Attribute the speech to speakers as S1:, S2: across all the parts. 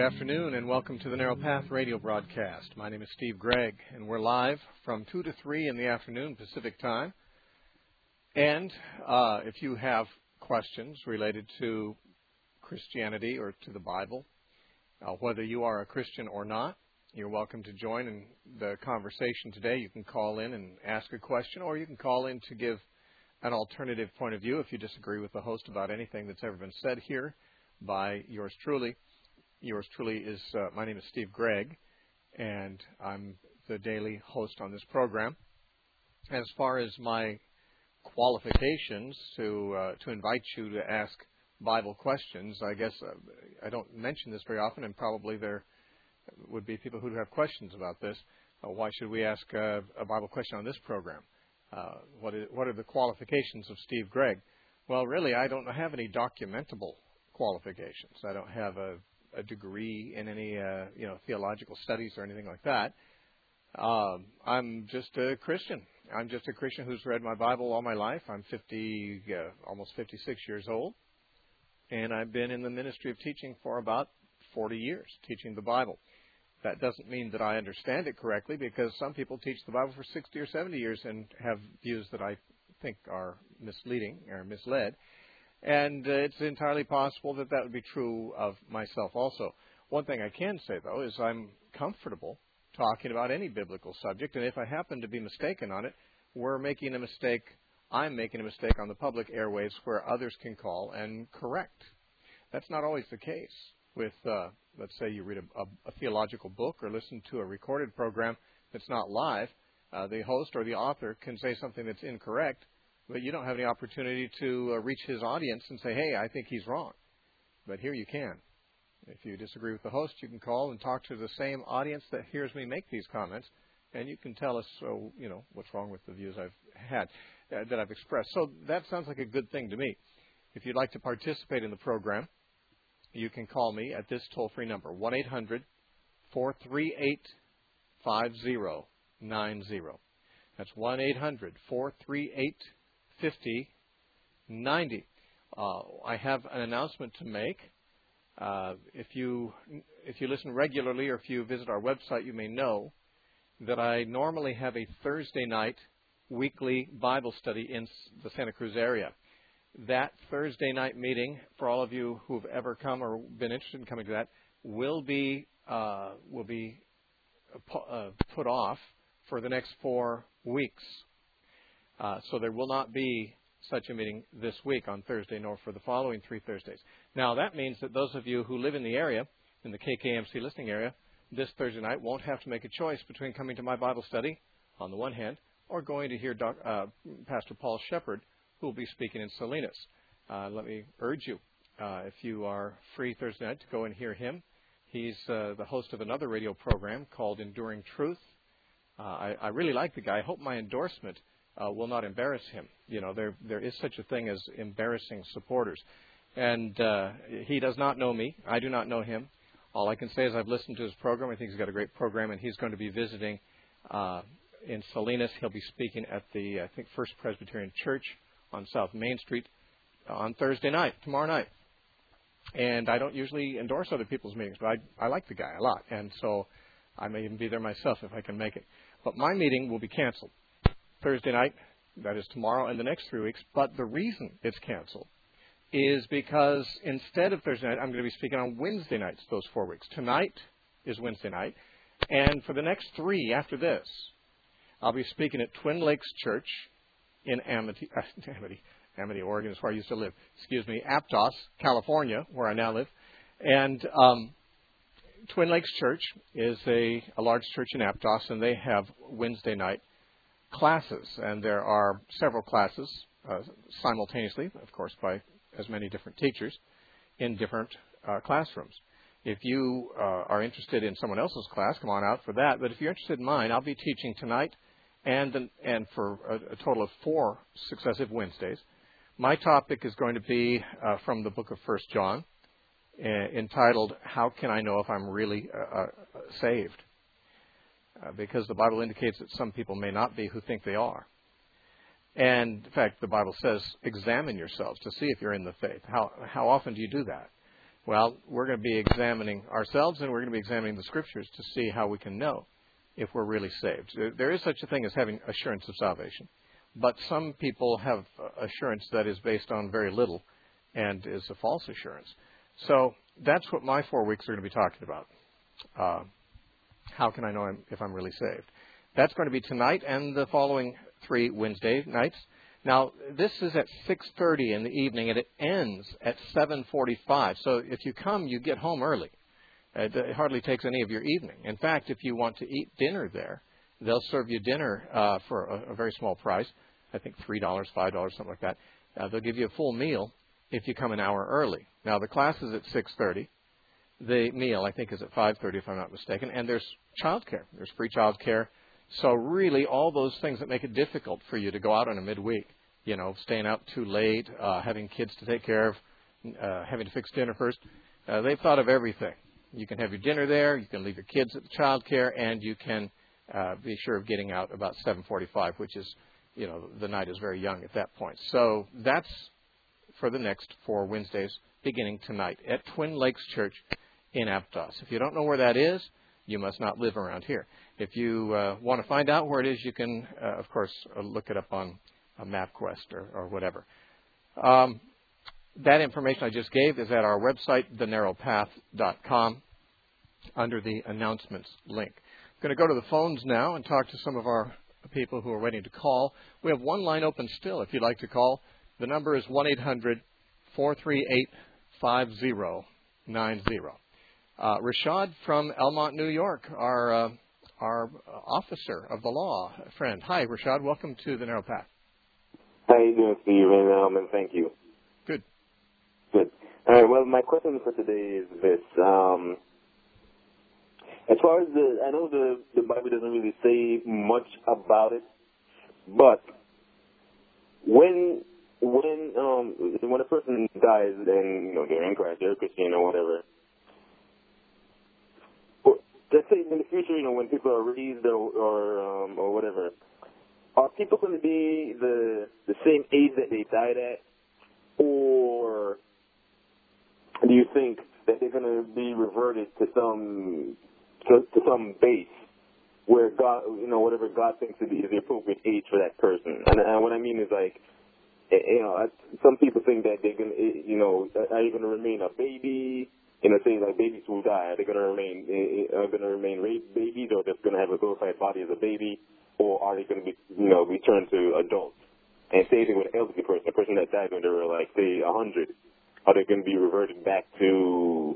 S1: afternoon, and welcome to the Narrow Path radio broadcast. My name is Steve Gregg, and we're live from 2 to 3 in the afternoon Pacific time. And if you have questions related to Christianity or to the Bible, whether you are a Christian or not, you're welcome to join in the conversation today. You can call in and ask a question, or you can call in to give an alternative point of view if you disagree with the host about anything that's ever been said here by yours truly. Yours truly is, my name is Steve Gregg, and I'm the daily host on this program. As far as my qualifications to invite you to ask Bible questions, I guess I don't mention this very often, and probably there would be people who have questions about this. Why should we ask a Bible question on this program? What are the qualifications of Steve Gregg? Well, really, I don't have any documentable qualifications. I don't have a degree in any theological studies or anything like that. I'm just a Christian. I'm just a Christian who's read my Bible all my life. I'm almost 56 years old, and I've been in the ministry of teaching for about 40 years, teaching the Bible. That doesn't mean that I understand it correctly, because some people teach the Bible for 60 or 70 years and have views that I think are misleading or misled. And it's entirely possible that that would be true of myself also. One thing I can say, though, is I'm comfortable talking about any biblical subject, and if I happen to be mistaken on it, I'm making a mistake on the public airwaves where others can call and correct. That's not always the case with, let's say you read a theological book or listen to a recorded program that's not live. The host or the author can say something that's incorrect, but you don't have any opportunity to reach his audience and say, hey, I think he's wrong. But here you can. If you disagree with the host, you can call and talk to the same audience that hears me make these comments, and you can tell us, what's wrong with the views I've had, that I've expressed. So that sounds like a good thing to me. If you'd like to participate in the program, you can call me at this toll-free number, 1-800-438-5090. That's 1-800-438-5090. I have an announcement to make. If you listen regularly, or if you visit our website, you may know that I normally have a Thursday night weekly Bible study in the Santa Cruz area. That Thursday night meeting, for all of you who've ever come or been interested in coming to that, will be put off for the next 4 weeks. So there will not be such a meeting this week on Thursday, nor for the following 3 Thursdays. Now, that means that those of you who live in the area, in the KKMC listening area, this Thursday night won't have to make a choice between coming to my Bible study, on the one hand, or going to hear Pastor Paul Shepard, who will be speaking in Salinas. Let me urge you, if you are free Thursday night, to go and hear him. He's the host of another radio program called Enduring Truth. I really like the guy. I hope my endorsement will not embarrass him. There is such a thing as embarrassing supporters. And he does not know me. I do not know him. All I can say is I've listened to his program. I think he's got a great program, and he's going to be visiting in Salinas. He'll be speaking at the, First Presbyterian Church on South Main Street on Thursday night, tomorrow night. And I don't usually endorse other people's meetings, but I like the guy a lot. And so I may even be there myself if I can make it. But my meeting will be canceled Thursday night, that is tomorrow, and the next 3 weeks. But the reason it's canceled is because instead of Thursday night, I'm going to be speaking on Wednesday nights those 4 weeks. Tonight is Wednesday night. And for the next 3 after this, I'll be speaking at Twin Lakes Church in Amity, Oregon is where I used to live. Aptos, California, where I now live. And Twin Lakes Church is a large church in Aptos, and they have Wednesday night classes. And there are several classes simultaneously, of course, by as many different teachers in different classrooms. If you are interested in someone else's class, come on out for that. But if you're interested in mine, I'll be teaching tonight and for a total of 4 successive Wednesdays. My topic is going to be from the book of 1 John, entitled, How Can I Know If I'm Really Saved? Because the Bible indicates that some people may not be who think they are. And, in fact, the Bible says, examine yourselves to see if you're in the faith. How often do you do that? Well, we're going to be examining ourselves, and we're going to be examining the Scriptures to see how we can know if we're really saved. There is such a thing as having assurance of salvation, but some people have assurance that is based on very little and is a false assurance. So that's what my 4 weeks are going to be talking about. How can I know if I'm really saved? That's going to be tonight and the following 3 Wednesday nights. Now, this is at 6:30 in the evening, and it ends at 7:45. So if you come, you get home early. It hardly takes any of your evening. In fact, if you want to eat dinner there, they'll serve you dinner for a very small price. I think $3, $5, something like that. They'll give you a full meal if you come an hour early. Now, the class is at 6:30. The meal, I think, is at 5:30, if I'm not mistaken. And there's childcare. There's free childcare. So really, all those things that make it difficult for you to go out on a midweek, staying out too late, having kids to take care of, having to fix dinner first, they've thought of everything. You can have your dinner there, you can leave your kids at the childcare, and you can be sure of getting out about 7:45, which is, the night is very young at that point. So that's for the next 4 Wednesdays, beginning tonight at Twin Lakes Church in Aptos. If you don't know where that is, you must not live around here. If you want to find out where it is, you can, of course, look it up on MapQuest or whatever. That information I just gave is at our website, thenarrowpath.com, under the announcements link. I'm going to go to the phones now and talk to some of our people who are waiting to call. We have one line open still if you'd like to call. The number is 1-800-438-5090. Rashad from Elmont, New York, our officer of the law friend. Hi, Rashad. Welcome to the Narrow Path.
S2: How are you doing, Steve? And thank you.
S1: Good.
S2: Good. All right. Well, my question for today is this. As far as I know the Bible doesn't really say much about it, but when a person dies and they're in Christ, they're a Christian or whatever. Let's say in the future, when people are raised or whatever, are people going to be the same age that they died at, or do you think that they're going to be reverted to some base where God, whatever God thinks is the appropriate age for that person? And what I mean is some people think that they're going to, are you going to remain a baby? Say like babies who die, are they going to remain babies, or they're going to have a glorified body as a baby, or are they going to be returned to adults? And same thing with an elderly person, a person that died when they were like say 100, are they going to be reverted back to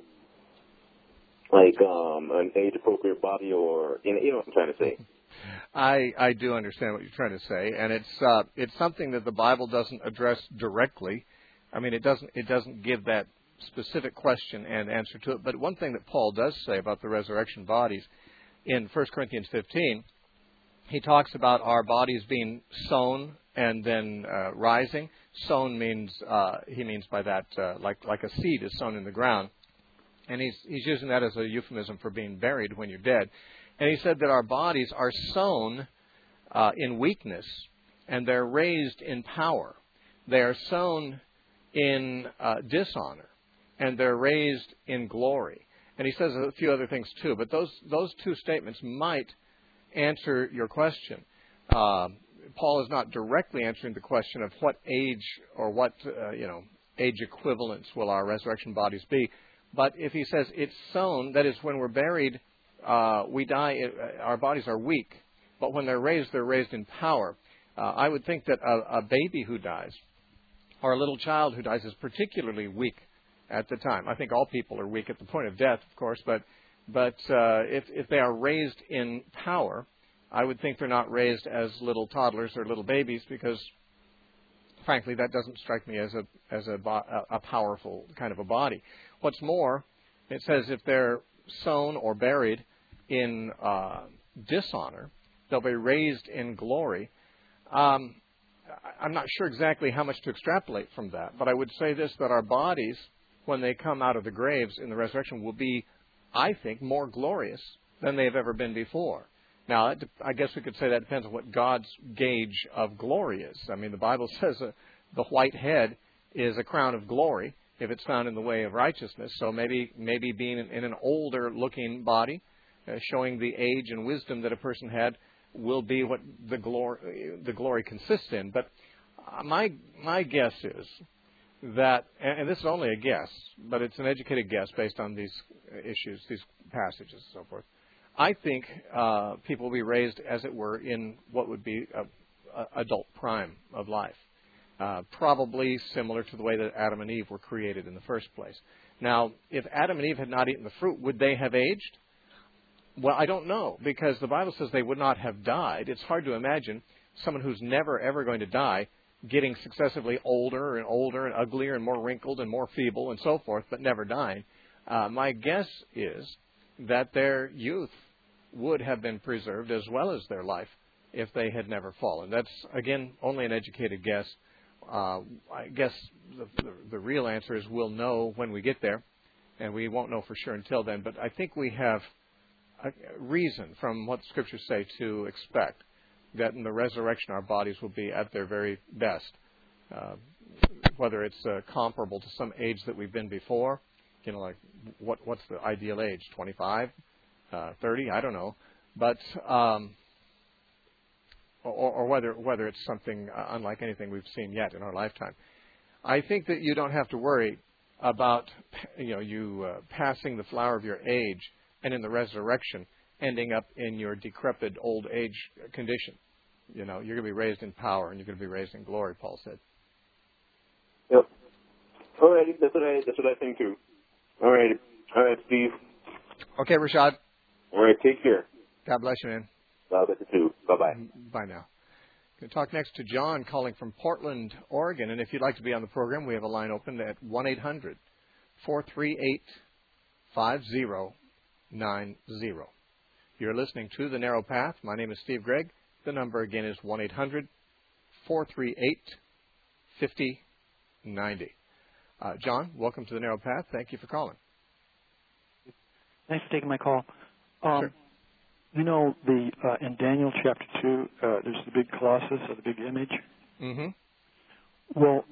S2: like an age appropriate body, or what I'm trying to say?
S1: I do understand what you're trying to say, and it's something that the Bible doesn't address directly. I mean, it doesn't give that specific question and answer to it. But one thing that Paul does say about the resurrection bodies in 1 Corinthians 15, he talks about our bodies being sown and then rising. Sown means he means by that like a seed is sown in the ground, and he's using that as a euphemism for being buried when you're dead. And he said that our bodies are sown in weakness, and they're raised in power. They are sown in dishonor, and they're raised in glory. And he says a few other things too, but those two statements might answer your question. Paul is not directly answering the question of what age or what age equivalents will our resurrection bodies be. But if he says it's sown, that is when we're buried, we die, our bodies are weak. But when they're raised in power. I would think that a baby who dies or a little child who dies is particularly weak at the time. I think all people are weak at the point of death, of course, but if they are raised in power, I would think they're not raised as little toddlers or little babies, because, frankly, that doesn't strike me as a powerful kind of a body. What's more, it says if they're sown or buried in dishonor, they'll be raised in glory. I'm not sure exactly how much to extrapolate from that, but I would say this, that our bodies, when they come out of the graves in the resurrection, will be, I think, more glorious than they have ever been before. Now, I guess we could say that depends on what God's gauge of glory is. I mean, the Bible says the white head is a crown of glory. if it's found in the way of righteousness. So maybe being in an older-looking body, showing the age and wisdom that a person had, will be what the glory consists in. But my guess is that, and this is only a guess, but it's an educated guess based on these issues, these passages, and so forth. I think people will be raised, as it were, in what would be a adult prime of life, probably similar to the way that Adam and Eve were created in the first place. Now, if Adam and Eve had not eaten the fruit, would they have aged? Well, I don't know, because the Bible says they would not have died. It's hard to imagine someone who's never, ever going to die getting successively older and older and uglier and more wrinkled and more feeble and so forth, but never dying. My guess is that their youth would have been preserved as well as their life if they had never fallen. That's, again, only an educated guess. I guess the real answer is we'll know when we get there, and we won't know for sure until then. But I think we have a reason from what the Scriptures say to expect that in the resurrection our bodies will be at their very best, whether it's comparable to some age that we've been before. You know, like what's the ideal age? 25, 30? I don't know, but or whether it's something unlike anything we've seen yet in our lifetime. I think that you don't have to worry about you passing the flower of your age and in the resurrection ending up in your decrepit old age condition. You know, you're going to be raised in power and you're going to be raised in glory, Paul said.
S2: Yep. All right, that's what I think too. All right, Steve.
S1: Okay, Rashad.
S2: All right, take care.
S1: God bless you, man.
S2: God bless you too. Bye-bye.
S1: Bye now. Going to talk next to John calling from Portland, Oregon. And if you'd like to be on the program, we have a line open at 1-800-438-5090. You're listening to The Narrow Path. My name is Steve Gregg. The number again is 1-800-438-5090. John, welcome to The Narrow Path. Thank you for calling.
S3: Thanks for taking my call.
S1: Sure.
S3: You know, in Daniel chapter 2, there's the big colossus, or the big image.
S1: Mm-hmm.
S3: Well,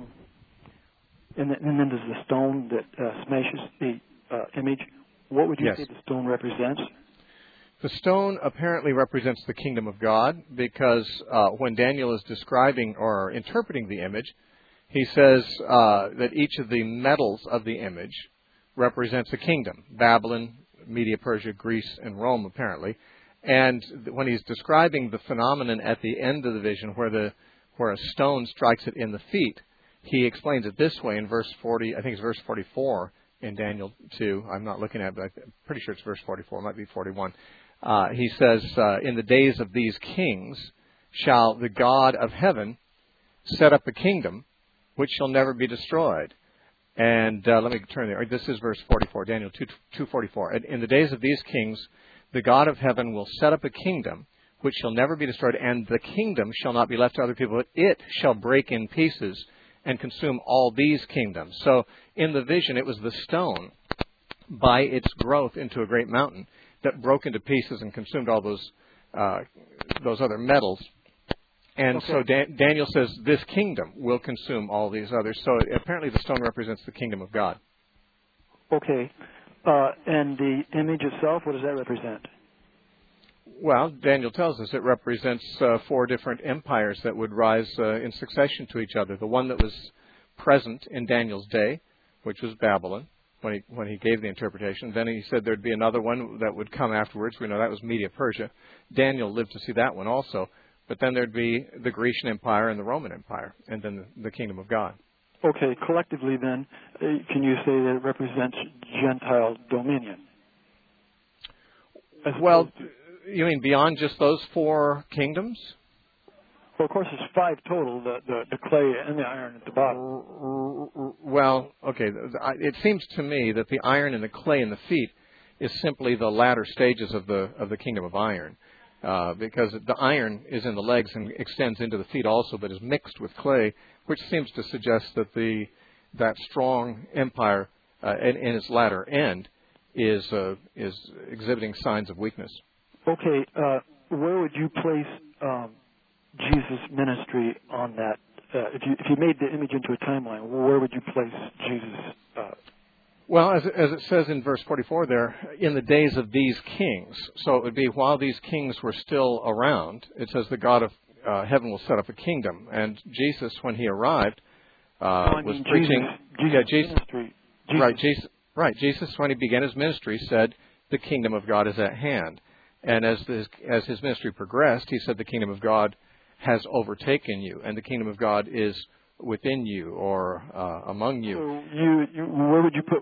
S3: and then there's the stone that smashes the image. What would you say the stone represents?
S1: The stone apparently represents the kingdom of God, because when Daniel is describing or interpreting the image, he says that each of the metals of the image represents a kingdom: Babylon, Media, Persia, Greece, and Rome, apparently. And when he's describing the phenomenon at the end of the vision, where a stone strikes it in the feet, he explains it this way in verse 40. I think it's verse 44 in Daniel 2. I'm not looking at it, but I'm pretty sure it's verse 44. It might be 41. He says, in the days of these kings shall the God of heaven set up a kingdom which shall never be destroyed. And let me turn there. This is verse 44, Daniel 2:44. In the days of these kings, the God of heaven will set up a kingdom which shall never be destroyed, and the kingdom shall not be left to other people, but it shall break in pieces and consume all these kingdoms. So in the vision, it was the stone, by its growth into a great mountain, that broke into pieces and consumed all those other metals. And so Daniel says this kingdom will consume all these others. So apparently the stone represents the kingdom of God.
S3: Okay. And the image itself, what does that represent?
S1: Well, Daniel tells us it represents 4 different empires that would rise in succession to each other. The one that was present in Daniel's day, which was Babylon, when he gave the interpretation. Then he said there'd be another one that would come afterwards. We know that was Media, Persia. Daniel lived to see that one also. But then there'd be the Grecian Empire and the Roman Empire, and then the kingdom of God.
S3: Okay, collectively then, can you say that it represents Gentile dominion?
S1: Well, you mean beyond just those 4 kingdoms?
S3: Well, of course, there's 5 total, the clay and the iron at the bottom.
S1: Well, okay, it seems to me that the iron and the clay in the feet is simply the latter stages of the kingdom of iron. Because the iron is in the legs and extends into the feet also, but is mixed with clay, which seems to suggest that that strong empire in its latter end is exhibiting signs of weakness.
S3: Okay, where would you place Jesus' ministry on that if you made the image into a timeline, where would you place Jesus?
S1: Well, as it says in verse 44 there, in the days of these kings. So it would be while these kings were still around. It says the God of heaven will set up a kingdom. And Jesus, when he arrived, was preaching. Jesus. Jesus, when he began his ministry, said, the kingdom of God is at hand. And as his ministry progressed, he said the kingdom of God has overtaken you, and the kingdom of God is within you or among you.
S3: So where would you put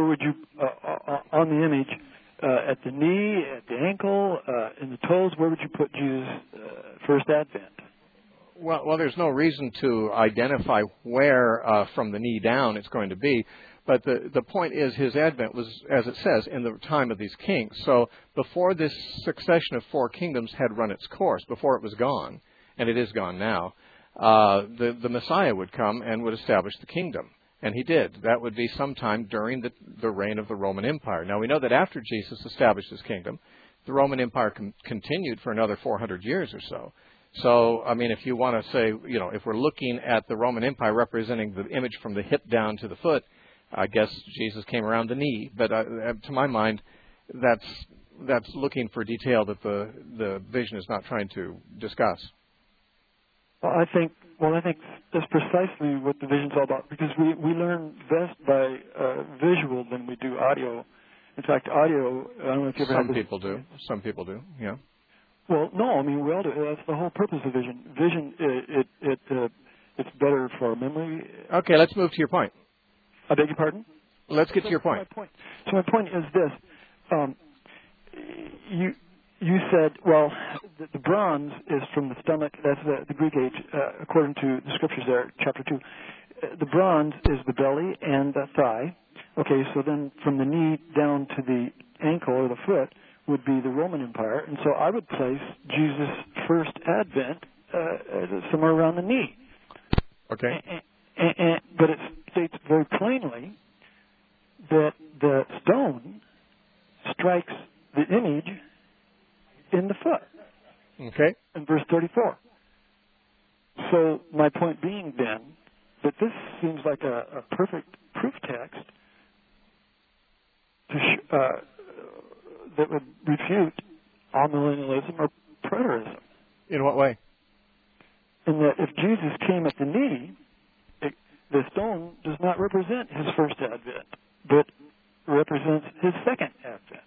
S3: on the image, at the knee, at the ankle, in the toes? Where would you put Jesus' first advent?
S1: Well, there's no reason to identify where from the knee down it's going to be. But the point is his advent was, as it says, in the time of these kings. So before this succession of 4 kingdoms had run its course, before it was gone, and it is gone now, the Messiah would come and would establish the kingdom. And he did. That would be sometime during the reign of the Roman Empire. Now, we know that after Jesus established his kingdom, the Roman Empire continued for another 400 years or so. So, I mean, if you want to say, if we're looking at the Roman Empire representing the image from the hip down to the foot, I guess Jesus came around the knee. But to my mind, that's looking for detail that the vision is not trying to discuss.
S3: Well, I think that's precisely what the vision's all about, because we learn best by visual than we do audio. In fact, audio, I don't know if you ever
S1: Some people do. Some people do, yeah.
S3: Well, no, I mean, we all do. That's the whole purpose of vision. Vision, it's better for memory.
S1: Okay, let's move to your point.
S3: I beg your pardon?
S1: Let's get to your point.
S3: So my point is this. You said, well, the bronze is from the stomach. That's the Greek age, according to the scriptures there, chapter 2. The bronze is the belly and the thigh. Okay, so then from the knee down to the ankle or the foot would be the Roman Empire. And so I would place Jesus' first advent somewhere around the knee.
S1: Okay.
S3: But it states very plainly that the stone strikes the image in the foot.
S1: Okay.
S3: In verse 34. So my point being then that this seems like a perfect proof text that would refute amillennialism or preterism.
S1: In what way?
S3: In that if Jesus came at the knee, the stone does not represent his first advent, but represents his second advent.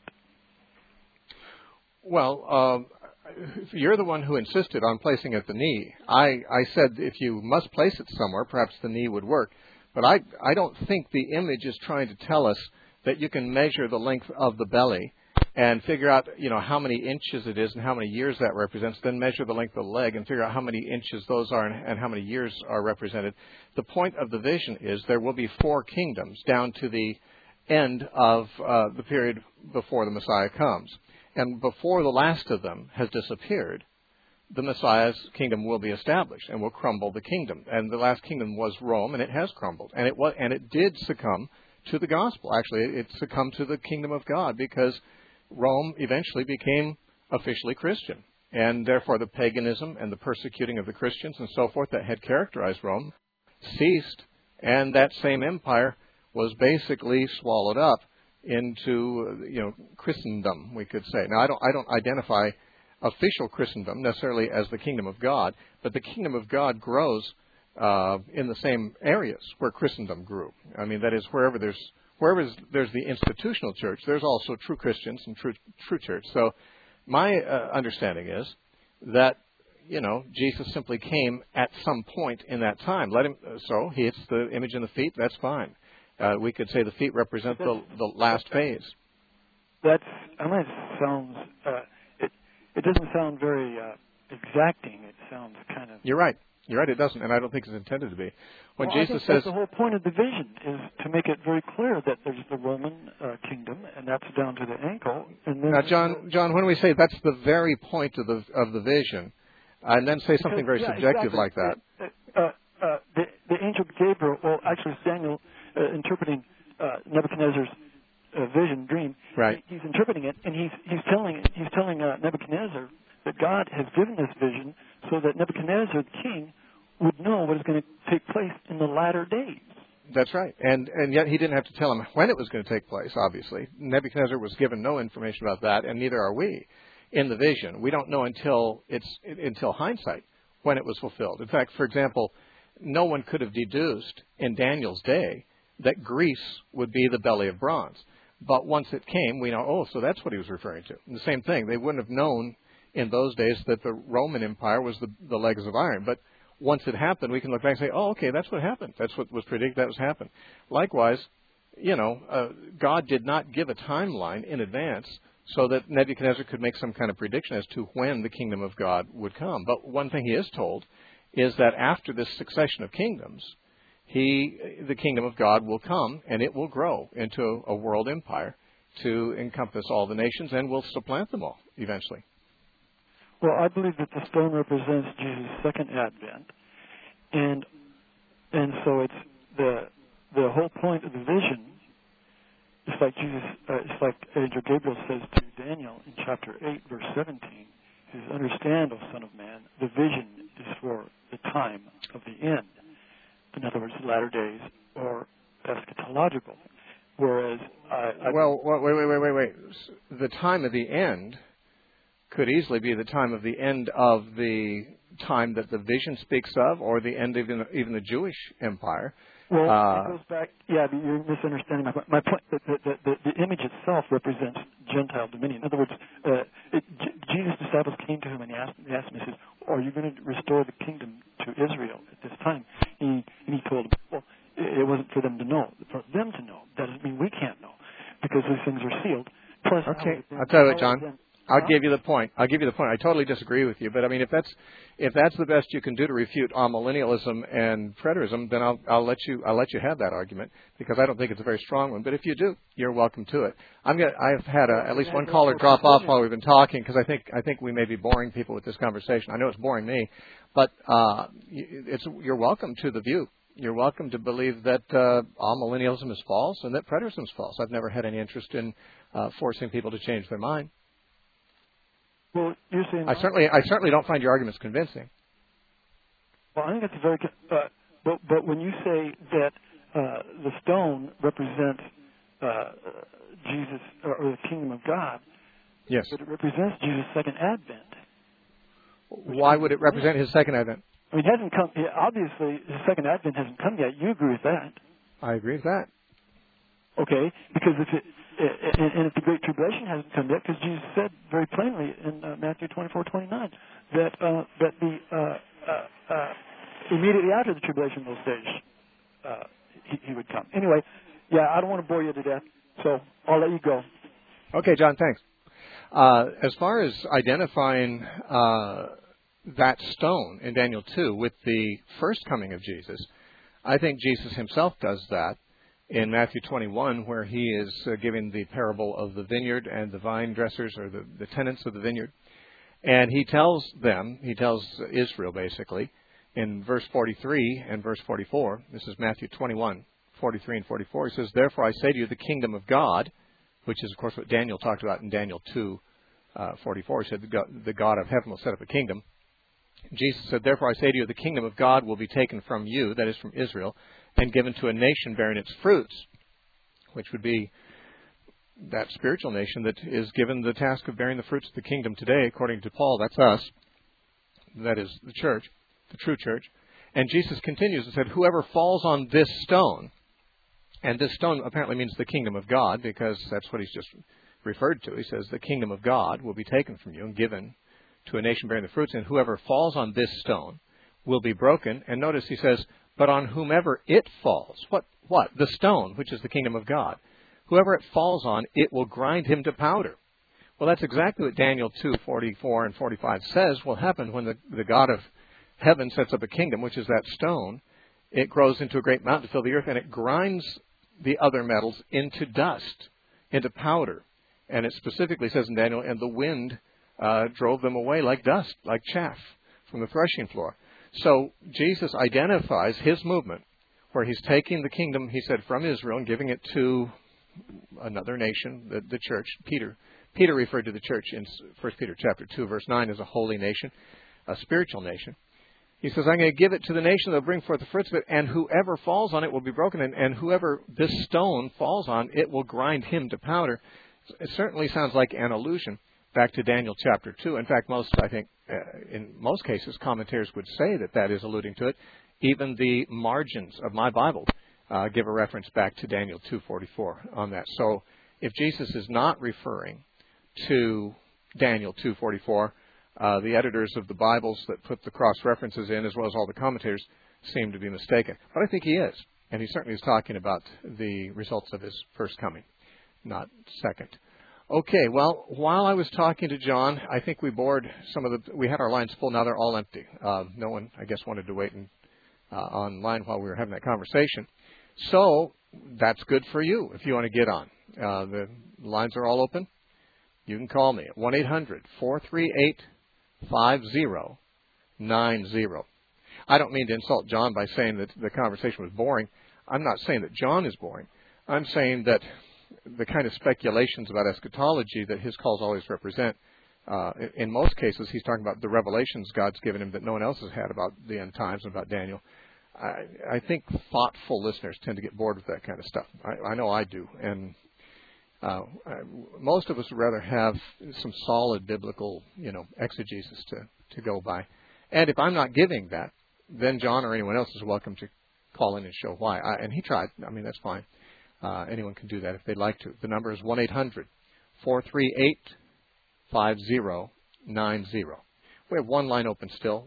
S1: Well, you're the one who insisted on placing it at the knee. I said if you must place it somewhere, perhaps the knee would work. But I don't think the image is trying to tell us that you can measure the length of the belly and figure out, how many inches it is and how many years that represents, then measure the length of the leg and figure out how many inches those are and how many years are represented. The point of the vision is there will be 4 kingdoms down to the end of the period before the Messiah comes. And before the last of them has disappeared, the Messiah's kingdom will be established and will crumble the kingdom. And the last kingdom was Rome, and it has crumbled. And it did succumb to the gospel. Actually, it succumbed to the kingdom of God because Rome eventually became officially Christian. And therefore the paganism and the persecuting of the Christians and so forth that had characterized Rome ceased. And that same empire was basically swallowed up into, Christendom, we could say. Now, I don't identify official Christendom necessarily as the kingdom of God, but the kingdom of God grows in the same areas where Christendom grew. I mean, that is, wherever there's the institutional church, there's also true Christians and true church. So my understanding is that, Jesus simply came at some point in that time. So he hits the image in the feet, that's fine. We could say the feet represent the last phase.
S3: It sounds, it doesn't sound very exacting. It sounds kind of...
S1: You're right, it doesn't, and I don't think it's intended to be. When Jesus says...
S3: That's the whole point of the vision, is to make it very clear that there's the Roman kingdom, and that's down to the ankle. And then
S1: now, John, when we say that's the very point of the vision, and then say something very subjective like that...
S3: The angel Gabriel, actually Daniel, interpreting Nebuchadnezzar's dream.
S1: Right.
S3: He's interpreting it, and he's telling Nebuchadnezzar that God has given this vision so that Nebuchadnezzar, the king, would know what is going to take place in the latter days.
S1: That's right. And yet he didn't have to tell him when it was going to take place, obviously. Nebuchadnezzar was given no information about that, and neither are we in the vision. We don't know until hindsight when it was fulfilled. In fact, for example, no one could have deduced in Daniel's day that Greece would be the belly of bronze. But once it came, we know, so that's what he was referring to. And the same thing, they wouldn't have known in those days that the Roman Empire was the legs of iron. But once it happened, we can look back and say, okay, that's what happened. That's what was predicted, that was happened. Likewise, God did not give a timeline in advance so that Nebuchadnezzar could make some kind of prediction as to when the kingdom of God would come. But one thing he is told is that after this succession of kingdoms, the kingdom of God will come, and it will grow into a world empire to encompass all the nations, and will supplant them all eventually.
S3: Well, I believe that the stone represents Jesus' second advent, and so it's the whole point of the vision. It's like it's like Angel Gabriel says to Daniel in chapter 8, verse 17. He says, "Understand, O Son of Man, the vision is for the time of the end." In other words, latter days or eschatological. Whereas
S1: wait. The time of the end could easily be the time of the end of the time that the vision speaks of, or the end of even the Jewish empire.
S3: Well, it goes back. Yeah, but you're misunderstanding my point. The image itself represents Gentile dominion. In other words, Jesus' disciples came to him and he asked him, he says, "Are you going to restore the kingdom to Israel at this time?" And he told them, well, it wasn't for them to know. For them to know. That doesn't mean we can't know, because these things are sealed. Plus,
S1: okay, I'll tell you what, John. I'll give you the point. I totally disagree with you, but I mean, if that's the best you can do to refute amillennialism and preterism, then I'll let you have that argument, because I don't think it's a very strong one. But if you do, you're welcome to it. I've had at least one caller drop off while we've been talking, because I think we may be boring people with this conversation. I know it's boring me, but you're welcome to the view. You're welcome to believe that amillennialism is false and that preterism is false. I've never had any interest in forcing people to change their mind.
S3: Well, you're saying
S1: I certainly don't find your arguments convincing.
S3: Well, I think it's very. But when you say that the stone represents Jesus or the kingdom of God,
S1: yes,
S3: but it represents Jesus' second advent.
S1: Why would it represent his second advent?
S3: I mean, it hasn't come. Obviously, his second advent hasn't come yet. You agree with that?
S1: I agree with that.
S3: Okay, because if the Great Tribulation hasn't come yet, because Jesus said very plainly in Matthew 24:29 that immediately after the tribulation, those days, he would come. Anyway, I don't want to bore you to death, so I'll let you go.
S1: Okay, John, thanks. As far as identifying that stone in Daniel 2 with the first coming of Jesus, I think Jesus himself does that in Matthew 21, where he is giving the parable of the vineyard and the vine dressers, or the tenants of the vineyard. And he tells Israel basically, in verse 43 and verse 44, this is Matthew 21, 43 and 44, he says, "Therefore I say to you, the kingdom of God," which is, of course, what Daniel talked about in Daniel 2, 44. He said, the God of heaven will set up a kingdom. Jesus said, "Therefore I say to you, the kingdom of God will be taken from you," that is from Israel, "and given to a nation bearing its fruits," which would be that spiritual nation that is given the task of bearing the fruits of the kingdom today, according to Paul. That's us. That is the church, the true church. And Jesus continues and said, "Whoever falls on this stone," and this stone apparently means the kingdom of God, because that's what he's just referred to. He says, "The kingdom of God will be taken from you and given to a nation bearing the fruits, and whoever falls on this stone will be broken." And notice he says, "But on whomever it falls," what? The stone, which is the kingdom of God. "Whoever it falls on, it will grind him to powder." Well, that's exactly what Daniel 2, 44 and 45 says will happen when the God of heaven sets up a kingdom, which is that stone. It grows into a great mountain to fill the earth, and it grinds the other metals into dust, into powder. And it specifically says in Daniel, "And the wind drove them away like dust, like chaff from the threshing floor." So Jesus identifies his movement, where he's taking the kingdom, he said, from Israel and giving it to another nation, the church. Peter referred to the church in 1 Peter chapter 2, verse 9 as a holy nation, a spiritual nation. He says, I'm going to give it to the nation, they'll bring forth the fruits of it, and whoever falls on it will be broken, and whoever this stone falls on, it will grind him to powder. It certainly sounds like an allusion back to Daniel chapter 2. In fact, in most cases, commentators would say that is alluding to it. Even the margins of my Bible give a reference back to Daniel 2:44 on that. So if Jesus is not referring to Daniel 2:44, the editors of the Bibles that put the cross-references in, as well as all the commentators, seem to be mistaken. But I think he is. And he certainly is talking about the results of his first coming, not second. Okay, well, while I was talking to John, I think we bored we had our lines full. Now they're all empty. No one, I guess, wanted to wait online while we were having that conversation. So that's good for you if you want to get on. The lines are all open. You can call me at 1-800-438-5090. I don't mean to insult John by saying that the conversation was boring. I'm not saying that John is boring. I'm saying that the kind of speculations about eschatology that his calls always represent, in most cases he's talking about the revelations God's given him that no one else has had about the end times and about Daniel. I think thoughtful listeners tend to get bored with that kind of stuff. I know I do. And most of us would rather have some solid biblical, exegesis to go by. And if I'm not giving that, then John or anyone else is welcome to call in and show why. And he tried. I mean, that's fine. Anyone can do that if they'd like to. The number is 1-800-438-5090. We have one line open still.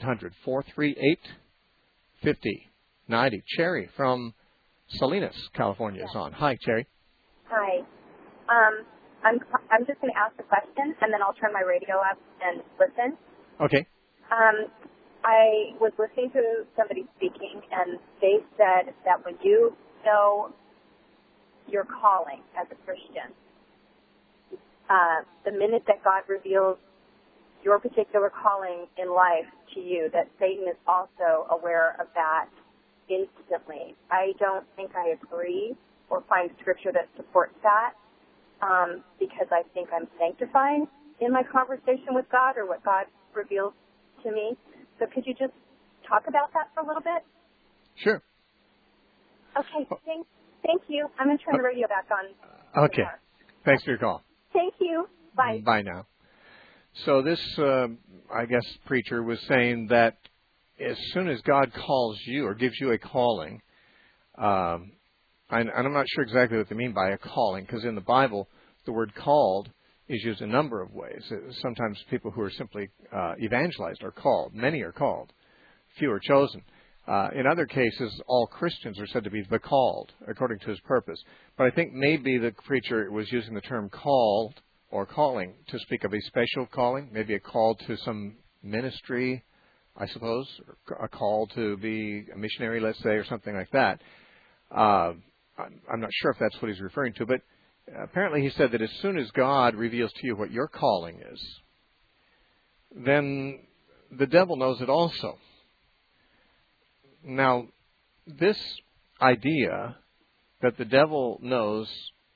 S1: 1-800-438-5090. Cherry from Salinas, California is on. Hi, Cherry.
S4: Hi. I'm just going to ask the question, and then I'll turn my radio up and listen.
S1: Okay.
S4: I was listening to somebody speaking, and they said that when you know your calling as a Christian, the minute that God reveals your particular calling in life to you, that Satan is also aware of that instantly. I don't think I agree or find scripture that supports that, because I think I'm sanctifying in my conversation with God or what God reveals to me. So could you just talk about that for a little bit?
S1: Sure.
S4: Okay, thank you. I'm going to turn the radio back on.
S1: Okay. Thanks for your call.
S4: Thank you. Bye.
S1: Bye now. So this, I guess, preacher was saying that as soon as God calls you or gives you a calling, and I'm not sure exactly what they mean by a calling, because in the Bible, the word called is used a number of ways. Sometimes people who are simply evangelized are called. Many are called. Few are chosen. In other cases, all Christians are said to be the called, according to his purpose. But I think maybe the preacher was using the term called or calling to speak of a special calling, maybe a call to some ministry, I suppose, or a call to be a missionary, let's say, or something like that. I'm not sure if that's what he's referring to, but apparently he said that as soon as God reveals to you what your calling is, then the devil knows it also. Now, this idea that the devil knows,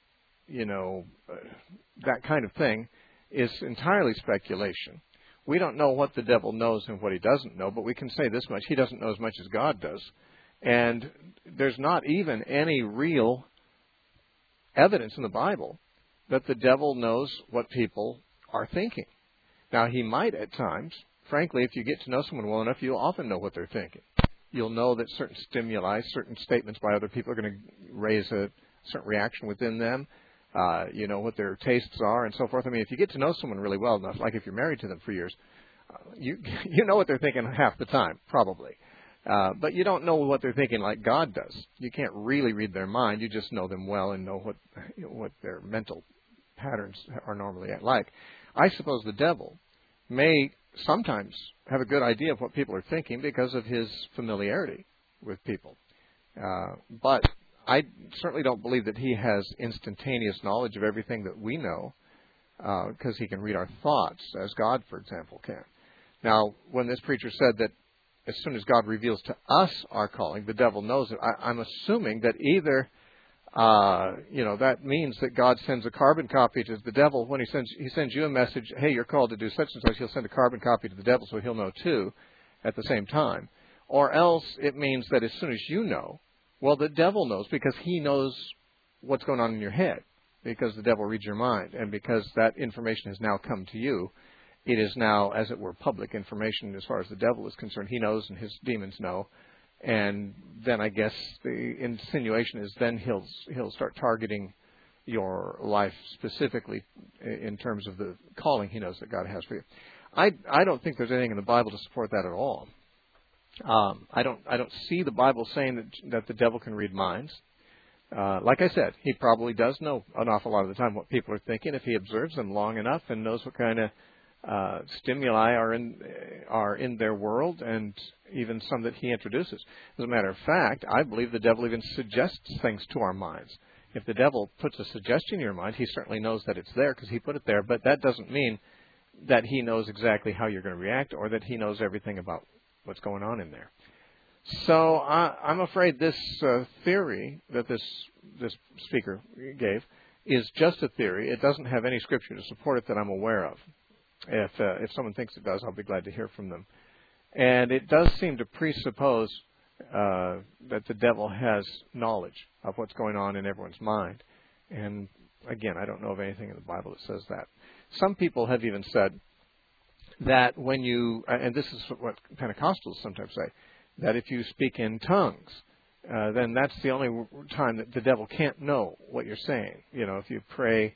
S1: that kind of thing is entirely speculation. We don't know what the devil knows and what he doesn't know, but we can say this much: he doesn't know as much as God does. And there's not even any real evidence in the Bible that the devil knows what people are thinking. Now, he might at times. Frankly, if you get to know someone well enough, you'll often know what they're thinking. You'll know that certain stimuli, certain statements by other people are going to raise a certain reaction within them. You know what their tastes are and so forth. I mean, if you get to know someone really well enough, like if you're married to them for years, you know what they're thinking half the time, probably. But you don't know what they're thinking like God does. You can't really read their mind. You just know them well and know what their mental patterns are normally like. I suppose the devil may sometimes have a good idea of what people are thinking because of his familiarity with people. But I certainly don't believe that he has instantaneous knowledge of everything that we know, because he can read our thoughts, as God, for example, can. Now, when this preacher said that as soon as God reveals to us our calling, the devil knows it, I'm assuming that either, that means that God sends a carbon copy to the devil. When he sends you a message, hey, you're called to do such and such, he'll send a carbon copy to the devil so he'll know too. at the same time. Or else it means that as soon as you know, well, the devil knows because he knows what's going on in your head, because the devil reads your mind, and because that information has now come to you. It is now, as it were, public information as far as the devil is concerned. He knows and his demons know. And then I guess the insinuation is then he'll start targeting your life specifically in terms of the calling he knows that God has for you. I don't think there's anything in the Bible to support that at all. I don't see the Bible saying that the devil can read minds. Like I said, he probably does know an awful lot of the time what people are thinking if he observes them long enough and knows what kind of stimuli are in their world, and even some that he introduces. As a matter of fact, I believe the devil even suggests things to our minds. If the devil puts a suggestion in your mind, he certainly knows that it's there because he put it there, but that doesn't mean that he knows exactly how you're going to react or that he knows everything about what's going on in there. So I'm afraid this theory that this speaker gave is just a theory. It doesn't have any scripture to support it that I'm aware of. If someone thinks it does, I'll be glad to hear from them. And it does seem to presuppose that the devil has knowledge of what's going on in everyone's mind. And again, I don't know of anything in the Bible that says that. Some people have even said that when you, and this is what Pentecostals sometimes say, that if you speak in tongues, then that's the only time that the devil can't know what you're saying. You know, if you pray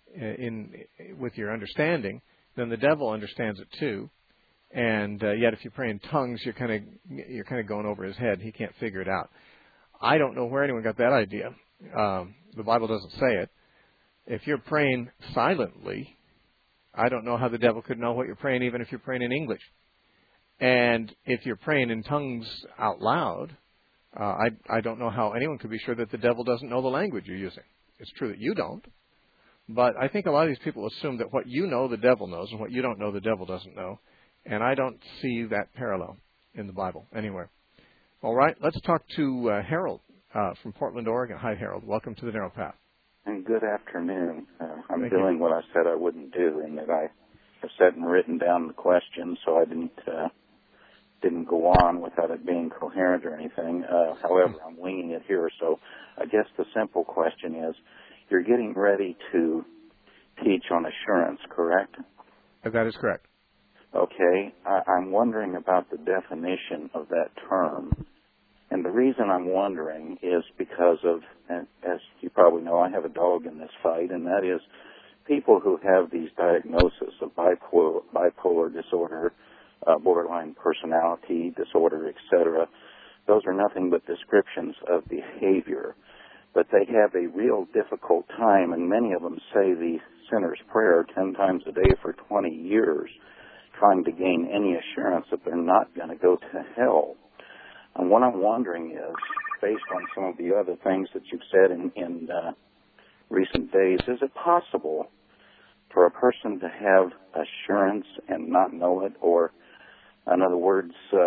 S1: with your understanding, then the devil understands it too. And yet, if you pray in tongues, you're kind of going over his head. He can't figure it out. I don't know where anyone got that idea. The Bible doesn't say it. If you're praying silently, I don't know how the devil could know what you're praying, even if you're praying in English. And if you're praying in tongues out loud, I don't know how anyone could be sure that the devil doesn't know the language you're using. It's true that you don't. But I think a lot of these people assume that what you know, the devil knows, and what you don't know, the devil doesn't know. And I don't see that parallel in the Bible anywhere. All right, let's talk to Harold from Portland, Oregon. Hi, Harold. Welcome to the Narrow Path.
S5: And good afternoon. I'm doing what I said I wouldn't do, in that I have said and written down the questions, so I didn't go on without it being coherent or anything. However, I'm winging it here. So I guess the simple question is, you're getting ready to teach on assurance, correct?
S1: That is correct.
S5: Okay. I'm wondering about the definition of that term. And the reason I'm wondering is because of, as you probably know, I have a dog in this fight, and that is people who have these diagnoses of bipolar disorder, borderline personality disorder, etc. Those are nothing but descriptions of behavior. But they have a real difficult time, and many of them say the sinner's prayer 10 times a day for 20 years, trying to gain any assurance that they're not going to go to hell. And what I'm wondering is, based on some of the other things that you've said in recent days, is it possible for a person to have assurance and not know it, or, in other words...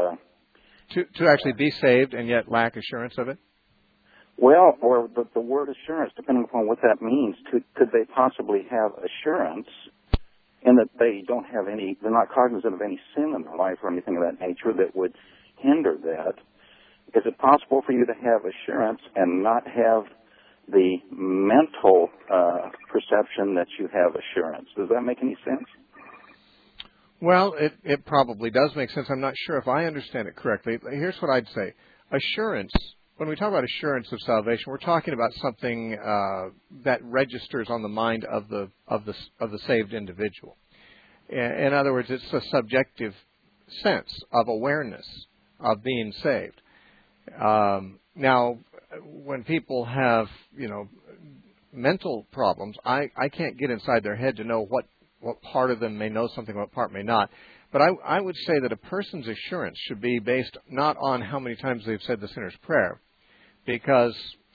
S1: To actually be saved and yet lack assurance of it?
S5: Well, or the word assurance, depending upon what that means, could they possibly have assurance in that they're not cognizant of any sin in their life or anything of that nature that would hinder that? Is it possible for you to have assurance and not have the mental perception that you have assurance? Does that make any sense?
S1: Well, it probably does make sense. I'm not sure if I understand it correctly. Here's what I'd say. Assurance, when we talk about assurance of salvation, we're talking about something that registers on the mind of the saved individual. In other words, it's a subjective sense of awareness of being saved. Now, when people have, mental problems, I can't get inside their head to know what part of them may know something, what part may not. But I would say that a person's assurance should be based not on how many times they've said the sinner's prayer. Because,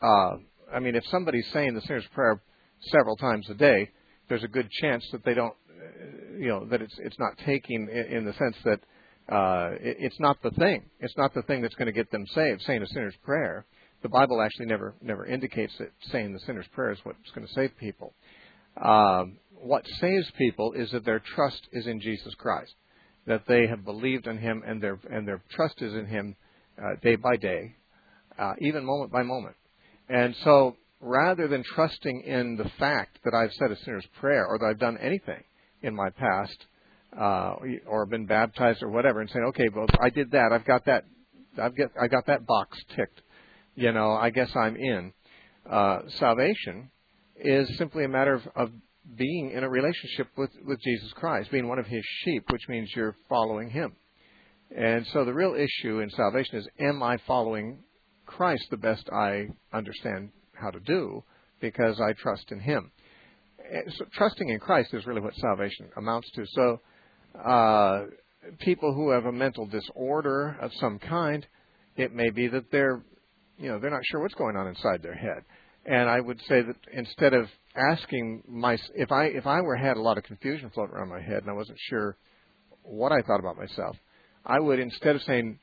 S1: if somebody's saying the sinner's prayer several times a day, there's a good chance that they don't, that it's not taking in the sense that it's not the thing. It's not the thing that's going to get them saved, saying a sinner's prayer. The Bible actually never indicates that saying the sinner's prayer is what's going to save people. What saves people is that their trust is in Jesus Christ, that they have believed in Him and their trust is in Him day by day, even moment by moment. And so rather than trusting in the fact that I've said a sinner's prayer or that I've done anything in my past or been baptized or whatever and saying, okay, well, I did that. I got that box ticked. I guess I'm in. Salvation is simply a matter of being in a relationship with Jesus Christ, being one of His sheep, which means you're following Him. And so the real issue in salvation is, am I following Christ the best I understand how to do because I trust in Him? So trusting in Christ is really what salvation amounts to. So people who have a mental disorder of some kind, it may be that they're not sure what's going on inside their head. And I would say that instead of asking if I had a lot of confusion floating around my head and I wasn't sure what I thought about myself, I would, instead of saying,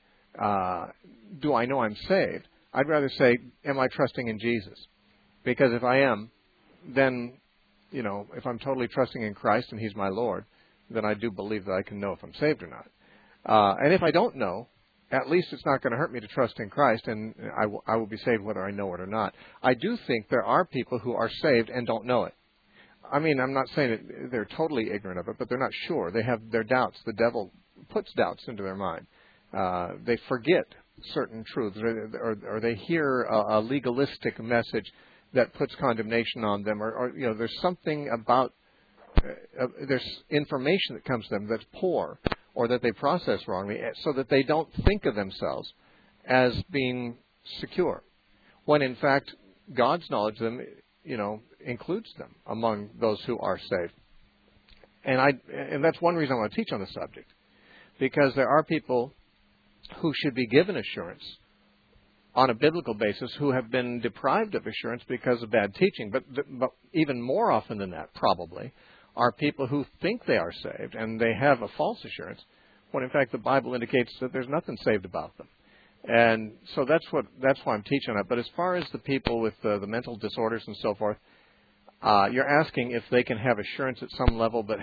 S1: do I know I'm saved, I'd rather say, am I trusting in Jesus? Because if I am, then, if I'm totally trusting in Christ and He's my Lord, then I do believe that I can know if I'm saved or not. And if I don't know, at least it's not going to hurt me to trust in Christ, and I will be saved whether I know it or not. I do think there are people who are saved and don't know it. I mean, I'm not saying that they're totally ignorant of it, but they're not sure. They have their doubts. The devil puts doubts into their mind. They forget certain truths, or they hear a legalistic message that puts condemnation on them, or there's something about there's information that comes to them that's poor, or that they process wrongly, so that they don't think of themselves as being secure, when in fact God's knowledge of them, includes them among those who are saved. And that's one reason I want to teach on the subject, because there are people who should be given assurance on a biblical basis who have been deprived of assurance because of bad teaching. But even more often than that, probably, are people who think they are saved and they have a false assurance, when in fact the Bible indicates that there's nothing saved about them. And so that's why I'm teaching it. But as far as the people with the mental disorders and so forth, you're asking if they can have assurance at some level, but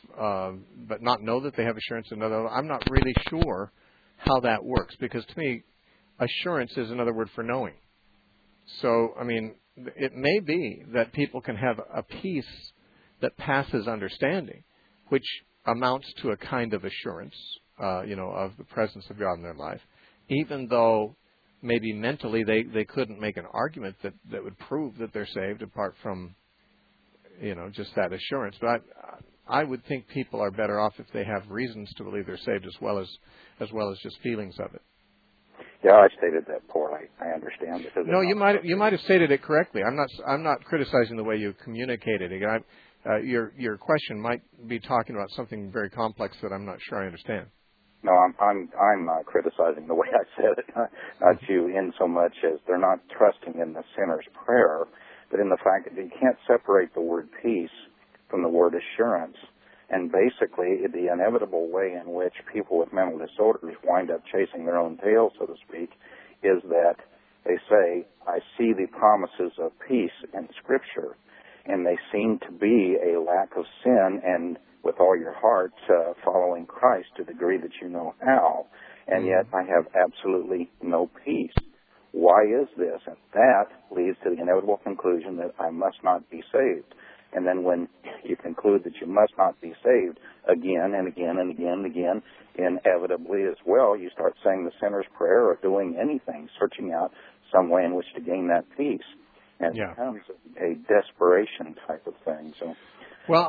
S1: not know that they have assurance at another level. I'm not really sure how that works, because to me, assurance is another word for knowing. So, I mean, it may be that people can have a peace that passes understanding, which amounts to a kind of assurance, of the presence of God in their life, even though maybe mentally they couldn't make an argument that would prove that they're saved apart from, just that assurance. But I would think people are better off if they have reasons to believe they're saved as well as just feelings of it.
S5: Yeah, I stated that poorly. I understand.
S1: No, you might have stated it correctly. I'm not criticizing the way you communicated it. Your question might be talking about something very complex that I'm not sure I understand.
S5: No, I'm criticizing the way I said it, not you, in so much as they're not trusting in the sinner's prayer, but in the fact that you can't separate the word peace from the word assurance. And basically, the inevitable way in which people with mental disorders wind up chasing their own tail, so to speak, is that they say, I see the promises of peace in Scripture, and they seem to be a lack of sin and with all your heart following Christ to the degree that you know how, and yet I have absolutely no peace. Why is this? And that leads to the inevitable conclusion that I must not be saved. And then when you conclude that you must not be saved again and again and again and again, inevitably as well, you start saying the sinner's prayer or doing anything, searching out some way in which to gain that peace. And it becomes a desperation type of thing. So,
S1: well,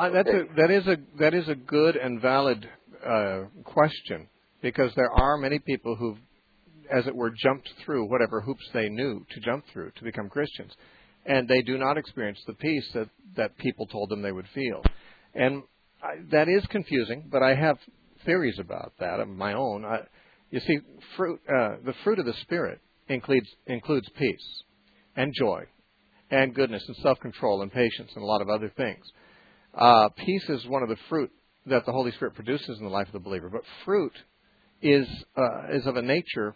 S1: that is a good and valid question, because there are many people who've, as it were, jumped through whatever hoops they knew to jump through to become Christians, and they do not experience the peace that people told them they would feel. And that is confusing, but I have theories about that of my own. You see, the fruit of the Spirit includes peace and joy and goodness and self-control and patience and a lot of other things. Peace is one of the fruit that the Holy Spirit produces in the life of the believer. But fruit is of a nature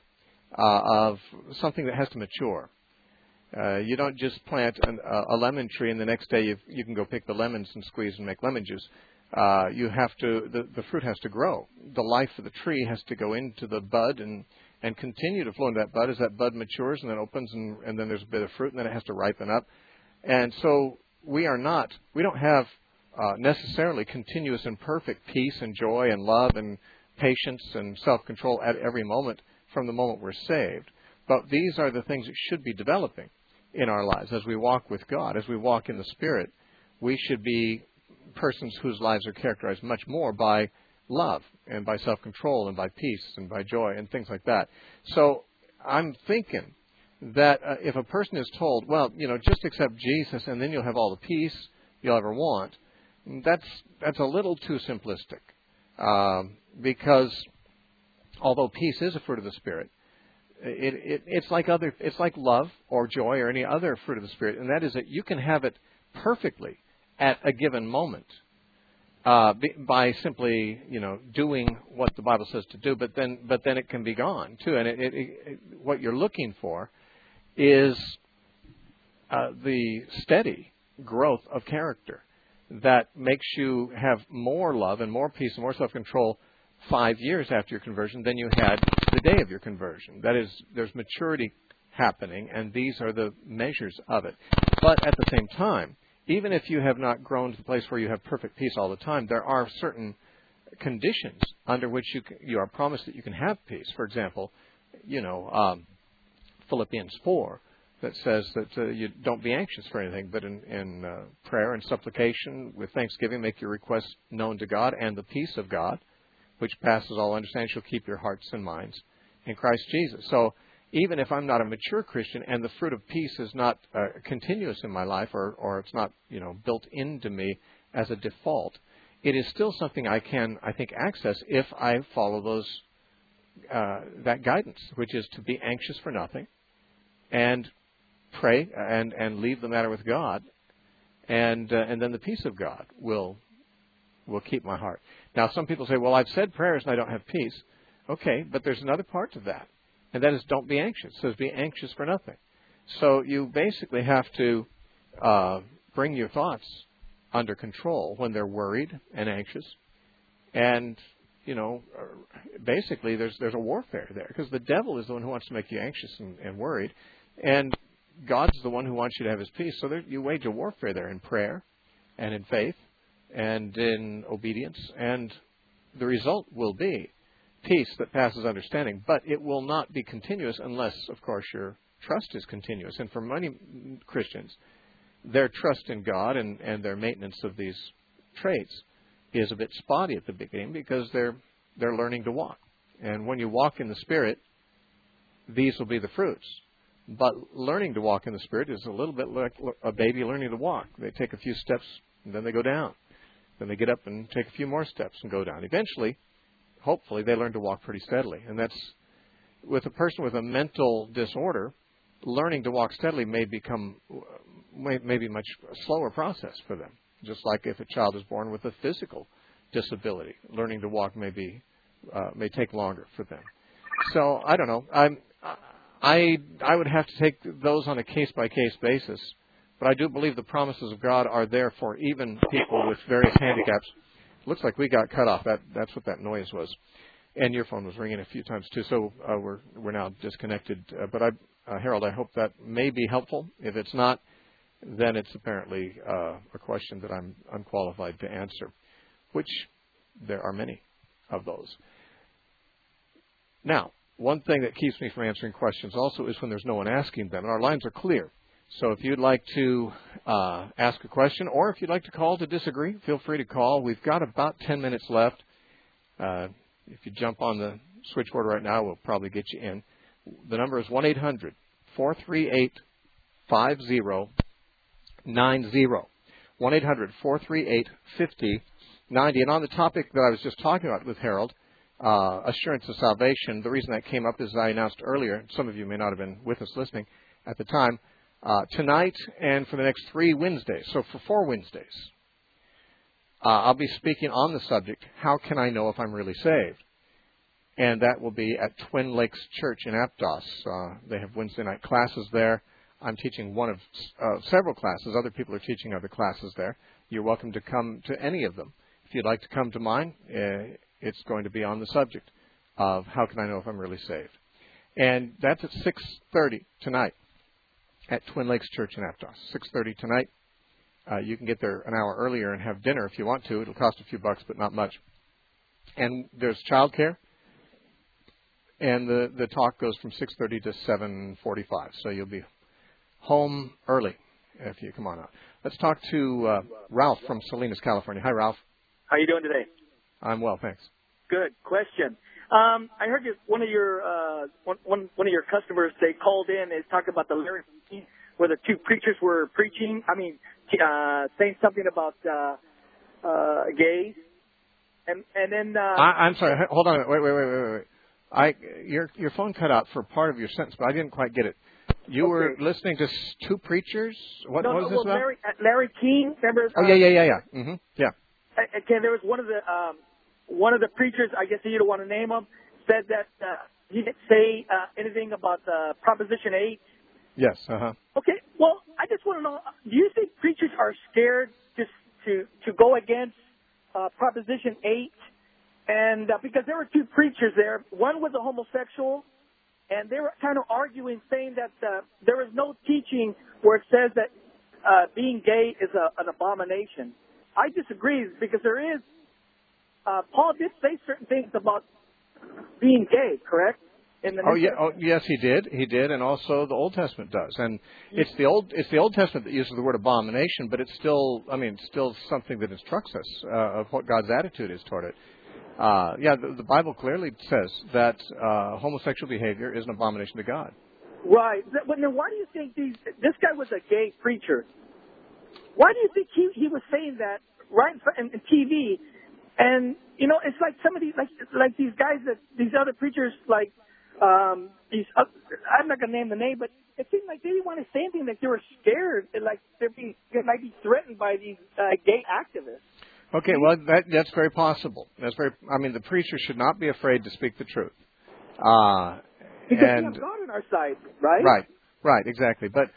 S1: of something that has to mature. You don't just plant a lemon tree and the next day you can go pick the lemons and squeeze and make lemon juice. you have to, the fruit has to grow. The life of the tree has to go into the bud and continue to flow into that bud as that bud matures and then opens and then there's a bit of fruit and then it has to ripen up. And so we don't have necessarily continuous and perfect peace and joy and love and patience and self-control at every moment from the moment we're saved. But these are the things that should be developing in our lives as we walk with God, as we walk in the Spirit. We should be persons whose lives are characterized much more by love and by self-control and by peace and by joy and things like that. So I'm thinking that if a person is told, well, just accept Jesus and then you'll have all the peace you'll ever want, that's a little too simplistic. Because although peace is a fruit of the Spirit, it's like love or joy or any other fruit of the Spirit, and that is that you can have it perfectly at a given moment by simply doing what the Bible says to do, but then it can be gone too. And what you're looking for is the steady growth of character that makes you have more love and more peace and more self-control 5 years after your conversion than you had the day of your conversion. That is, there's maturity happening, and these are the measures of it. But at the same time, even if you have not grown to the place where you have perfect peace all the time, there are certain conditions under which you are promised that you can have peace. For example, Philippians 4 that says that you don't be anxious for anything, but in prayer and supplication with thanksgiving make your requests known to God, and the peace of God, which passes all understanding, shall keep your hearts and minds in Christ Jesus. So even if I'm not a mature Christian and the fruit of peace is not continuous in my life, or it's not built into me as a default, it is still something I can, I think, access if I follow that guidance, which is to be anxious for nothing and pray and leave the matter with God, and then the peace of God will keep my heart. Now, some people say, well, I've said prayers and I don't have peace. Okay, but there's another part to that, and that is don't be anxious. It says be anxious for nothing. So you basically have to bring your thoughts under control when they're worried and anxious. And, basically there's a warfare there, because the devil is the one who wants to make you anxious and worried. And God's the one who wants you to have his peace. So you wage a warfare there in prayer and in faith and in obedience. And the result will be peace that passes understanding. But it will not be continuous unless, of course, your trust is continuous. And for many Christians, their trust in God and their maintenance of these traits is a bit spotty at the beginning, because they're learning to walk. And when you walk in the Spirit, these will be the fruits. But learning to walk in the Spirit is a little bit like a baby learning to walk. They take a few steps and then they go down. Then they get up and take a few more steps and go down. Eventually, hopefully, they learn to walk pretty steadily. And that's, with a person with a mental disorder, learning to walk steadily may be a much slower process for them. Just like if a child is born with a physical disability, learning to walk may take longer for them. So I don't know. I would have to take those on a case-by-case basis, but I do believe the promises of God are there for even people with various handicaps. Looks like we got cut off. That's what that noise was, and your phone was ringing a few times too. So we're now disconnected. But Harold, I hope that may be helpful. If it's not, then it's apparently a question that I'm unqualified to answer, which there are many of those. Now, one thing that keeps me from answering questions also is when there's no one asking them, and our lines are clear. So if you'd like to ask a question, or if you'd like to call to disagree, feel free to call. We've got about 10 minutes left. If you jump on the switchboard right now, we'll probably get you in. The number is 1-800-438-5090. 1-800-438-5090. And on the topic that I was just talking about with Harold, assurance of salvation, the reason that came up is I announced earlier, some of you may not have been with us listening at the time, tonight and for the next 3 Wednesdays, so for 4 Wednesdays, I'll be speaking on the subject, how can I know if I'm really saved? And that will be at Twin Lakes Church in Aptos. They have Wednesday night classes there. I'm teaching one of several classes. Other people are teaching other classes there. You're welcome to come to any of them if you'd like to come to mine, it's going to be on the subject of how can I know if I'm really saved. And that's at 6:30 tonight at Twin Lakes Church in Aptos. 6:30 tonight. You can get there an hour earlier and have dinner if you want to. It'll cost a few bucks, but not much. And there's childcare. And the talk goes from 6:30 to 7:45. So you'll be home early if you come on out. Let's talk to Ralph from Salinas, California. Hi, Ralph.
S6: How you doing today?
S1: I'm well, thanks.
S6: Good. Question. I heard one of your customers, they called in and talked about the Larry King, where the two preachers were preaching. Saying something about gays, and then.
S1: I'm sorry. Hold on. Wait. Your phone cut out for part of your sentence, but I didn't quite get it. You were listening to two preachers. What was this about?
S6: Larry King. Remember?
S1: Oh yeah. Mm-hmm. Yeah.
S6: Again, there was one of the preachers, I guess you don't want to name him, said that he didn't say anything about Proposition 8.
S1: Yes. Uh-huh.
S6: Okay. Well, I just want to know, do you think preachers are scared just to go against Proposition 8? And because there were two preachers there, one was a homosexual, and they were kind of arguing, saying that there is no teaching where it says that being gay is an abomination. I disagree because there is. Paul did say certain things about being gay, correct?
S1: Yes, he did. He did, and also the Old Testament does. And it's the Old Testament that uses the word abomination, but it's still something that instructs us of what God's attitude is toward it. The Bible clearly says that homosexual behavior is an abomination to God.
S6: Right. But then why do you think this guy was a gay preacher? Why do you think he was saying that right in TV? And, it's like some of these, like these guys these other preachers, like, I'm not going to name the name, but it seemed like they didn't want to say anything, like they were scared, like they might be threatened by these gay activists.
S1: Okay, well, that's very possible. The preacher should not be afraid to speak the truth.
S6: Because we have God on our side, right?
S1: Right, exactly. But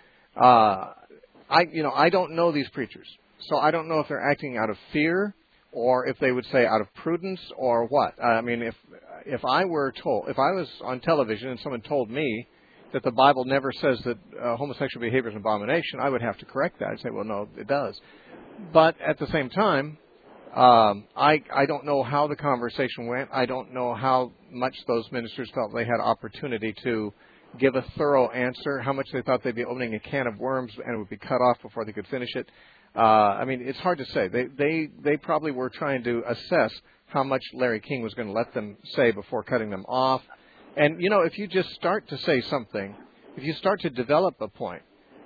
S1: I don't know these preachers, so I don't know if they're acting out of fear or if they would say out of prudence or what. If I was on television and someone told me that the Bible never says that homosexual behavior is an abomination, I would have to correct that. I'd say, well, no, it does. But at the same time, I don't know how the conversation went. I don't know how much those ministers felt they had opportunity to give a thorough answer, how much they thought they'd be opening a can of worms and it would be cut off before they could finish it. It's hard to say. They probably were trying to assess how much Larry King was going to let them say before cutting them off. And, if you just start to say something, if you start to develop a point,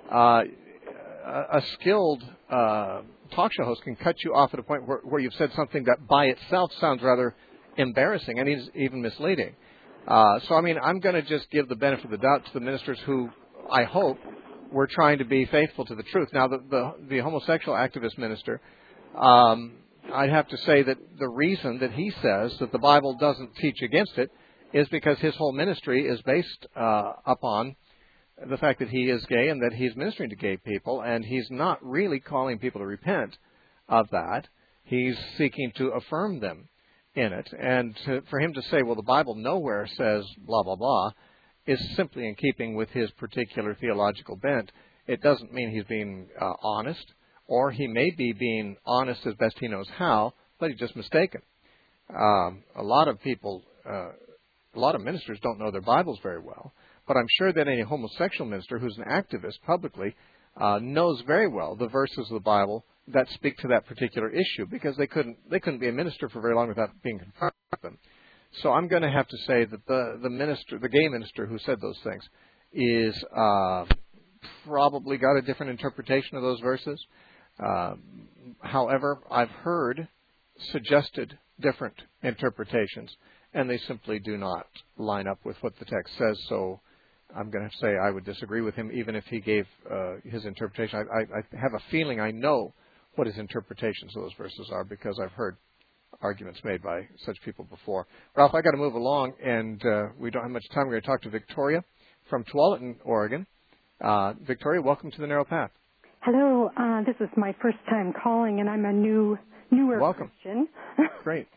S1: a skilled talk show host can cut you off at a point where you've said something that by itself sounds rather embarrassing and is even misleading. I'm going to just give the benefit of the doubt to the ministers who, I hope, were trying to be faithful to the truth. Now, the homosexual activist minister, I'd have to say that the reason that he says that the Bible doesn't teach against it is because his whole ministry is based upon the fact that he is gay and that he's ministering to gay people, and he's not really calling people to repent of that. He's seeking to affirm them in it. And for him to say, well, the Bible nowhere says blah, blah, blah, is simply in keeping with his particular theological bent. It doesn't mean he's being honest, or he may be being honest as best he knows how, but he's just mistaken. A lot of ministers don't know their Bibles very well, but I'm sure that any homosexual minister who's an activist publicly knows very well the verses of the Bible that speak to that particular issue, because they couldn't be a minister for very long without being confronted with them. So I'm going to have to say that the gay minister who said those things is probably got a different interpretation of those verses. However, I've heard suggested different interpretations, and they simply do not line up with what the text says. So I'm going to say I would disagree with him, even if he gave his interpretation. I have a feeling I know what his interpretations of those verses are, because I've heard arguments made by such people before. Ralph, I got to move along, and we don't have much time. We're going to talk to Victoria from Tualatin, Oregon. Victoria, welcome to the Narrow Path.
S7: Hello. This is my first time calling, and I'm a new newer
S1: Welcome.
S7: Christian.
S1: Great.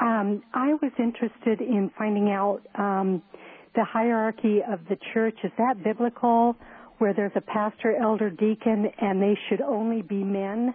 S7: I was interested in finding out the hierarchy of the church. Is that biblical, where there's a pastor, elder, deacon, and they should only be men?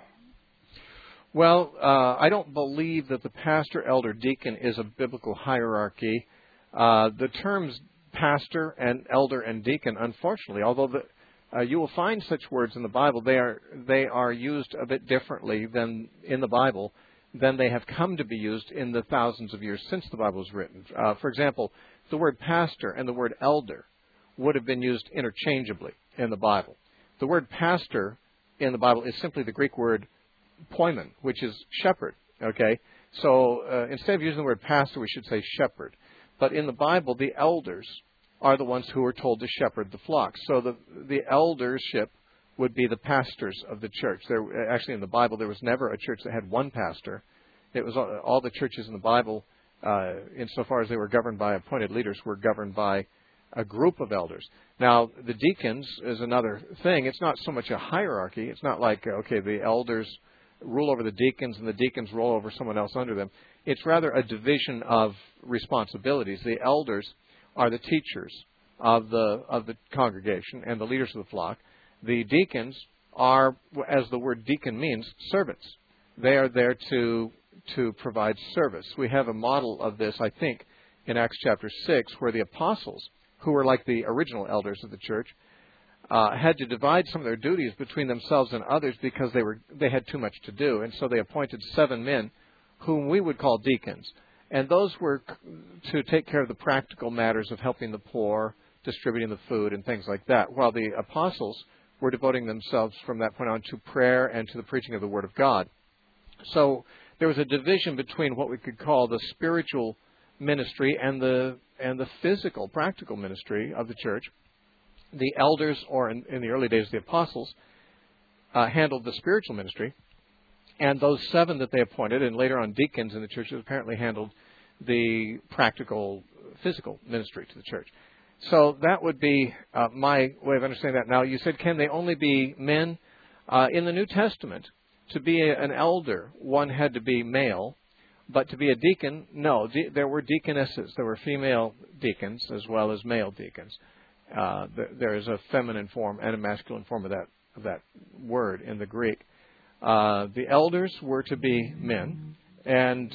S1: Well, I don't believe that the pastor, elder, deacon is a biblical hierarchy. The terms pastor and elder and deacon, unfortunately, although you will find such words in the Bible, they are used a bit differently than in the Bible than they have come to be used in the thousands of years since the Bible was written. For example, the word pastor and the word elder would have been used interchangeably in the Bible. The word pastor in the Bible is simply the Greek word poimen, which is shepherd. Okay, so instead of using the word pastor, we should say shepherd. But in the Bible, the elders are the ones who are told to shepherd the flock. So the eldership would be the pastors of the church. Actually, in the Bible, there was never a church that had one pastor. It was all the churches in the Bible, insofar as they were governed by appointed leaders, were governed by a group of elders. Now, the deacons is another thing. It's not so much a hierarchy. It's not like, okay, the elders rule over the deacons and the deacons roll over someone else under them. It's rather a division of responsibilities. The elders are the teachers of the congregation and the leaders of the flock. The deacons are, as the word deacon means, servants. They are there to provide service. We have a model of this, I think, in Acts chapter 6, where the apostles, who were like the original elders of the church, had to divide some of their duties between themselves and others because they had too much to do. And so they appointed 7 men whom we would call deacons. And those were to take care of the practical matters of helping the poor, distributing the food, and things like that, while the apostles were devoting themselves from that point on to prayer and to the preaching of the Word of God. So there was a division between what we could call the spiritual ministry and the physical, practical ministry of the church. The elders, or in the early days, the apostles, handled the spiritual ministry. And those 7 that they appointed, and later on deacons in the churches, apparently handled the practical, physical ministry to the church. So that would be my way of understanding that. Now, you said, can they only be men? In the New Testament, to be an elder, one had to be male. But to be a deacon, no. There were deaconesses. There were female deacons as well as male deacons. There is a feminine form and a masculine form of that word in the Greek. The elders were to be men, and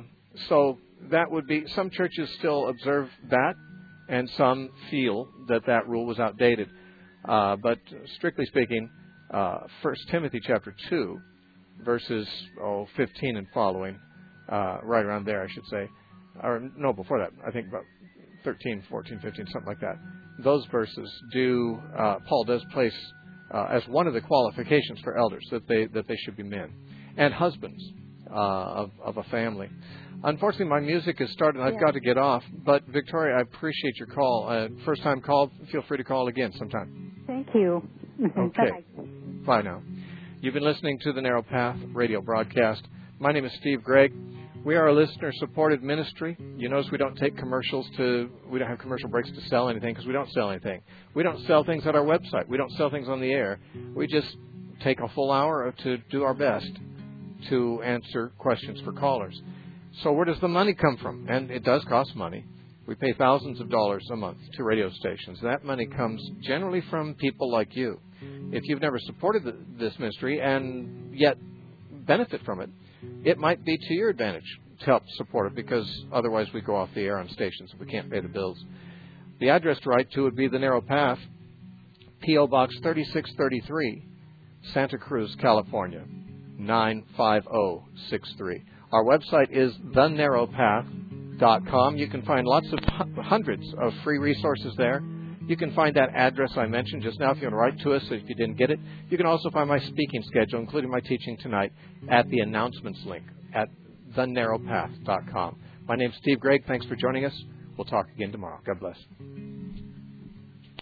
S1: so that would be. Some churches still observe that, and some feel that rule was outdated. But strictly speaking, 1 Timothy chapter 2, verses 15 and following, right around there, I should say, or no, before that, I think about 13, 14, 15, something like that. Those verses Paul does place as one of the qualifications for elders, that they should be men and husbands of a family. Unfortunately, my music has started, and I've got to get off. But Victoria, I appreciate your call. First time call, feel free to call again sometime.
S7: Thank you.
S1: Okay. Bye now. You've been listening to the Narrow Path radio broadcast. My name is Steve Gregg. We are a listener-supported ministry. You notice we don't take commercials we don't have commercial breaks to sell anything because we don't sell anything. We don't sell things at our website. We don't sell things on the air. We just take a full hour to do our best to answer questions for callers. So where does the money come from? And it does cost money. We pay thousands of dollars a month to radio stations. That money comes generally from people like you. If you've never supported this ministry and yet benefit from it, it might be to your advantage to help support it, because otherwise we go off the air on stations if we can't pay the bills. The address to write to would be The Narrow Path, P.O. Box 3633, Santa Cruz, California, 95063. Our website is thenarrowpath.com. You can find lots of hundreds of free resources there. You can find that address I mentioned just now if you want to write to us if you didn't get it. You can also find my speaking schedule, including my teaching tonight, at the announcements link at thenarrowpath.com. My name's Steve Gregg. Thanks for joining us. We'll talk again tomorrow. God bless.